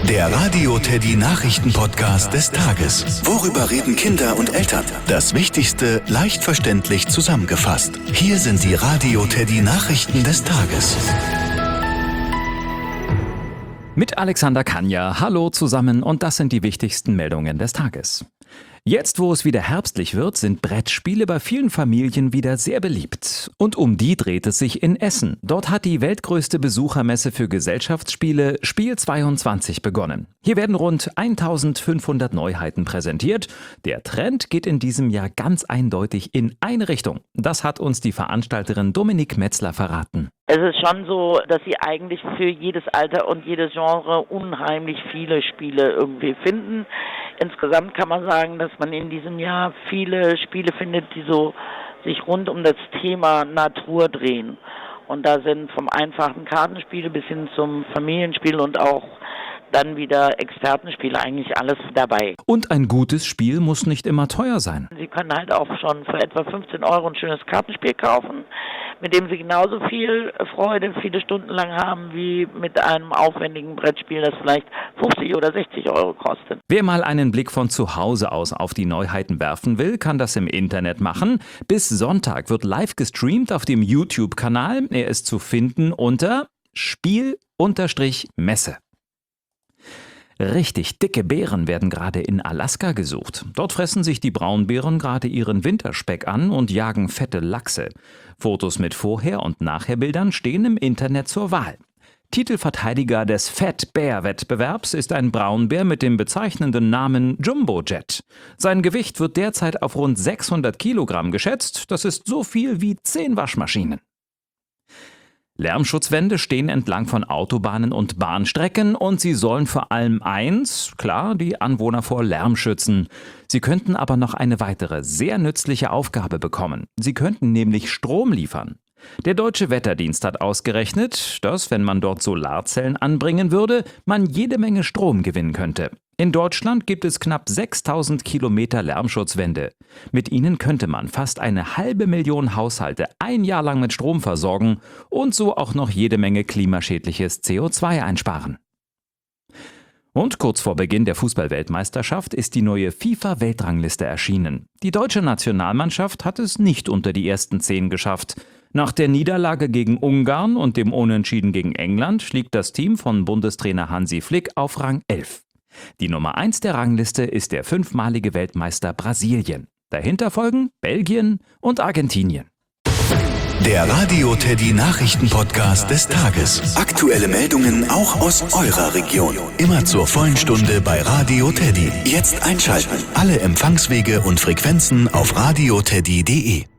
Der Radio Teddy Nachrichten-Podcast des Tages. Worüber reden Kinder und Eltern? Das Wichtigste leicht verständlich zusammengefasst. Hier sind die Radio Teddy Nachrichten des Tages. Mit Alexander Kanja. Hallo zusammen und das sind die wichtigsten Meldungen des Tages. Jetzt, wo es wieder herbstlich wird, sind Brettspiele bei vielen Familien wieder sehr beliebt. Und um die dreht es sich in Essen. Dort hat die weltgrößte Besuchermesse für Gesellschaftsspiele Spiel 22 begonnen. Hier werden rund 1500 Neuheiten präsentiert. Der Trend geht in diesem Jahr ganz eindeutig in eine Richtung. Das hat uns die Veranstalterin Dominik Metzler verraten. Es ist schon so, dass sie eigentlich für jedes Alter und jedes Genre unheimlich viele Spiele irgendwie finden. Insgesamt kann man sagen, dass man in diesem Jahr viele Spiele findet, die so sich rund um das Thema Natur drehen. Und da sind vom einfachen Kartenspiel bis hin zum Familienspiel und auch dann wieder Expertenspiele eigentlich alles dabei. Und ein gutes Spiel muss nicht immer teuer sein. Sie können halt auch schon für etwa 15 € ein schönes Kartenspiel kaufen, mit dem Sie genauso viel Freude viele Stunden lang haben, wie mit einem aufwendigen Brettspiel, das vielleicht 50 oder 60 € kostet. Wer mal einen Blick von zu Hause aus auf die Neuheiten werfen will, kann das im Internet machen. Bis Sonntag wird live gestreamt auf dem YouTube-Kanal. Er ist zu finden unter Spiel-Messe. Richtig dicke Bären werden gerade in Alaska gesucht. Dort fressen sich die Braunbären gerade ihren Winterspeck an und jagen fette Lachse. Fotos mit Vorher- und Nachherbildern stehen im Internet zur Wahl. Titelverteidiger des Fat Bear Wettbewerbs ist ein Braunbär mit dem bezeichnenden Namen Jumbo Jet. Sein Gewicht wird derzeit auf rund 600 Kilogramm geschätzt. Das ist so viel wie 10 Waschmaschinen. Lärmschutzwände stehen entlang von Autobahnen und Bahnstrecken und sie sollen vor allem die Anwohner vor Lärm schützen. Sie könnten aber noch eine weitere, sehr nützliche Aufgabe bekommen. Sie könnten nämlich Strom liefern. Der Deutsche Wetterdienst hat ausgerechnet, dass, wenn man dort Solarzellen anbringen würde, man jede Menge Strom gewinnen könnte. In Deutschland gibt es knapp 6000 Kilometer Lärmschutzwände. Mit ihnen könnte man fast 500.000 Haushalte ein Jahr lang mit Strom versorgen und so auch noch jede Menge klimaschädliches CO2 einsparen. Und kurz vor Beginn der Fußball-Weltmeisterschaft ist die neue FIFA-Weltrangliste erschienen. Die deutsche Nationalmannschaft hat es nicht unter die ersten 10 geschafft. Nach der Niederlage gegen Ungarn und dem Unentschieden gegen England liegt das Team von Bundestrainer Hansi Flick auf Rang 11. Die Nummer 1 der Rangliste ist der 5-malige Weltmeister Brasilien. Dahinter folgen Belgien und Argentinien. Der Radio Teddy Nachrichten-Podcast des Tages. Aktuelle Meldungen auch aus eurer Region. Immer zur vollen Stunde bei Radio Teddy. Jetzt einschalten. Alle Empfangswege und Frequenzen auf radioteddy.de.